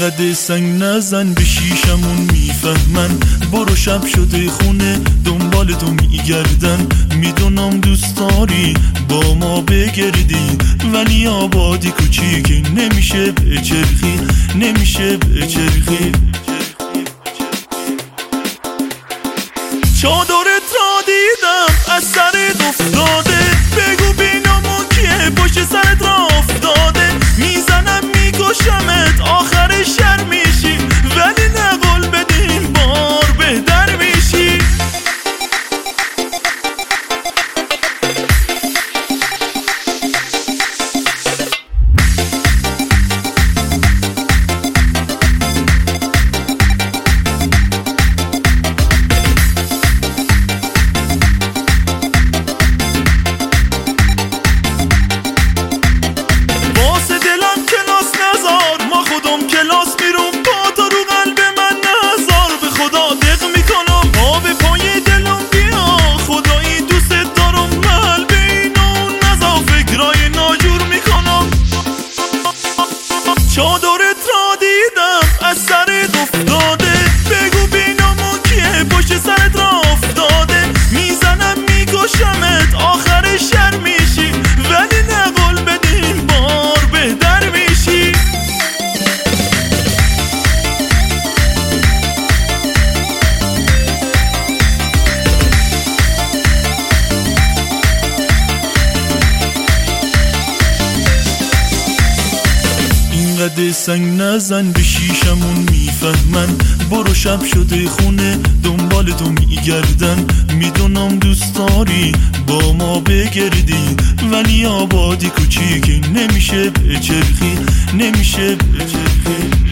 اینقدر سنگ نزن به شیشمون میفهمن، برو شب شده خونه دنبال تو میگردن. میدونم دوست داری با ما بگردی، ولی آبادی کوچیک نمیشه بچرخی، نمیشه بچرخی. چادرت را دیدم از سرت افتاده، بگو بینامون کیه پشت سرت را افتاده. میزنم میکشمت آخر شر میشی، ولی نه قول بدیم بار بهتر میشی. کلاس میرم با تو رو قلب من نزار، به خدا دق میکنم آب پای دلم بیا، خدایی دوست دارم قلب اینو نزار، فکرای ناجور میکنم. چادرت را دیدم از سرت افتاده، بگو بینامون کیه پشت سرت را افتاده. میزنم میکشمت آخر شر میشی، ولی نه قول بدیم بار بهتر میشی. اینقدر سنگ نزن به شیشمون میفهمن، برو شب شده خونه دنبال تو میگردن. میدونم دوست داری با ما بگردی، ولی آبادی کوچیک نمیشه بچرخی، نمیشه بچرخی.